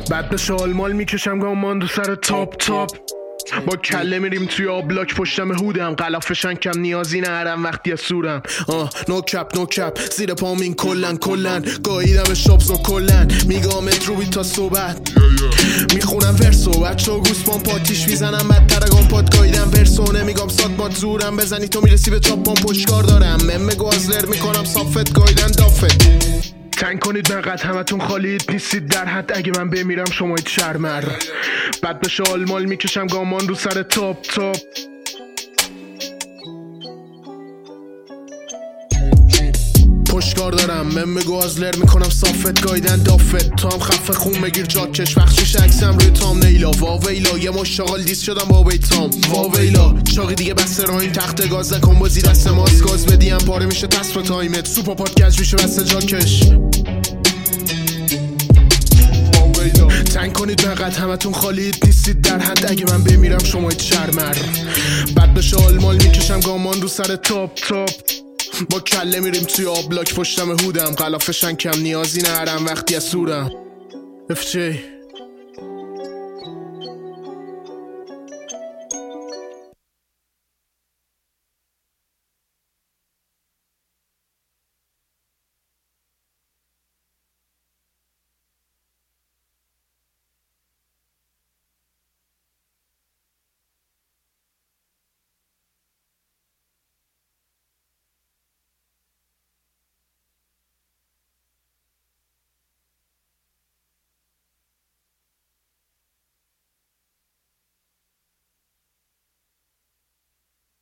بعد به شالمال میکشم گامان رو سر تاپ با کله میریم توی آبلاک پشتم هودم قلافشن کم نیازی نرم وقتی از سورم نو کپ زیر پامین کلن گاییدم شابز و کلن میگامت روی تا صحبت میخونم ورسو بچه گوسپان پاتیش میزنم بدتر اگام پاد گاییدم ورسو نمیگم سات مات زورم بزنی تو میرسی به چاپان پشکار دارم ممه گازلر میکنم صافت گاییدن دافت تنگ کنید نقد همتون خالید نیستید در حد اگه من بمیرم شمایید شرمر بعد به شالمال میکشم گامان رو سر تاپ پشکار دارم ممه گازلر میکنم صافت گایدن دافت تو هم خفه خون بگیر جاکش بخشیش عکسم روی تام نیلا واویلا یه مشتاقال دیست شدم با بیتام واویلا چاقی دیگه بسته را این تخت گاز نکن بازی دست ماست گاز بدیم پاره میشه تصف تایمت سوپا پادکست میشه بسته جاکش تنگ کنید نقد همتون خالید نیستید در حد اگه من بمیرم شمایید شرمر بعد به شالمال میکشم گامان رو سر تاپ با کله میریم توی آبلاک پشتم هودم قلافشن کم نیازی نرم وقتی از سورم FJ